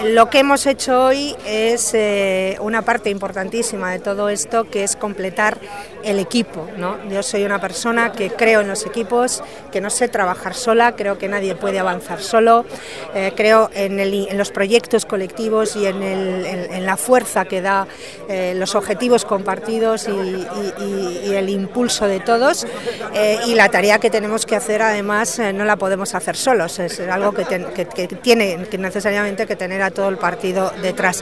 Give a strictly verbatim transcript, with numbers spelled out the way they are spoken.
lo que hemos hecho hoy es eh, una parte importantísima de todo esto, que es completar el equipo, ¿no? Yo soy una persona que creo en los equipos, que no sé trabajar sola, creo que nadie puede avanzar solo, eh, creo en, el, en los proyectos colectivos y en, el, en, en la fuerza que da eh, los objetivos compartidos y, y, y, y el impulso de todos, eh, y la tarea que tenemos que hacer además eh, no la podemos hacer solos, es algo que, ten, que, que tiene que necesariamente que tener a todo el partido detrás.